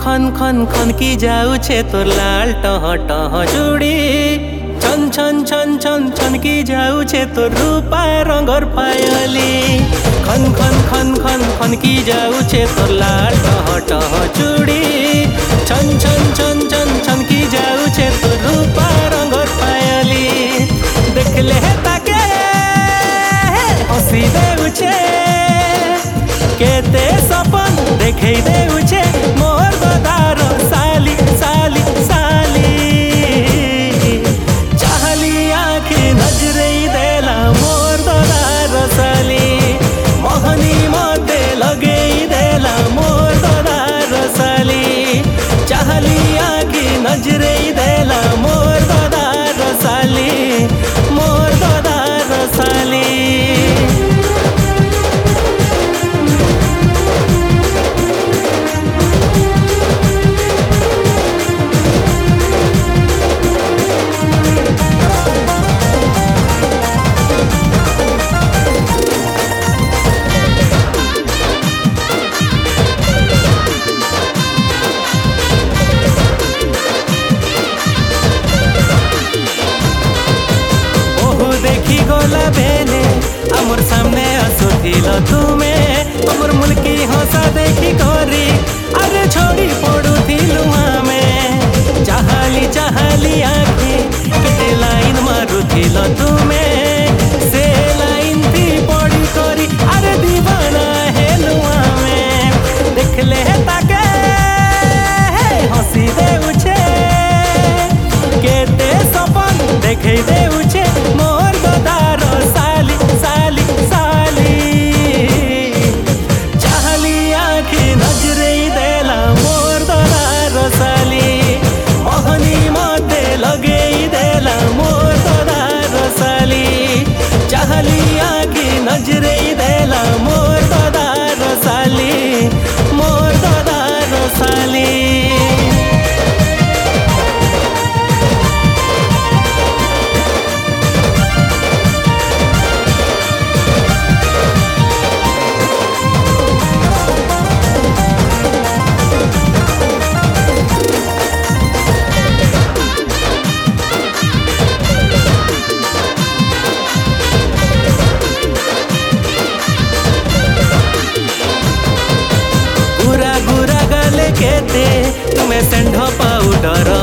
खन खन खन की जाऊे तोर लाल टह टह चूड़ी छन छन छन छन छन की जाऊे तोर रूपा रंगर पायली खन खन खन खन खन की जाऊे तोर लाल टह टह चूड़ी छन छन छन छन छन की जाऊे तोर रूपा रंगर पायली देखले ताके हसी देउछे केते सपन देखे देउछे मोर गोदार साली साली साली चाहली आँखी नजरे देला मोर गोदार साली मोहनी मते लगे देला मोर गोदार साली चाहली आँखी नजरे देला मोर गोदार साली मोर गोदार साली। देखी गोला बेले आमर सामने आसुथिल तुमे तुमर मुल्की हंसा देखी करी अरे छोड़ी पड़ुथिलु आमे चाहली चाहली आँखी केते लाइन मारुथिल तुमे से लाइन थी पड़ी करी अरे दीवाना हेलु आमे देखले ताके हंसी देउछे केते सपन देखे देउछे मोर गोदार साली साली साली चाहली आँखी नजरे देला मोर गोदार साली मोहनी मते लगे देला मोर गोदार साली चाहली आँखी नजरे देला मोर गोदार साली मोर गोदार साली। केते तुम्हें सेंढ पाउडर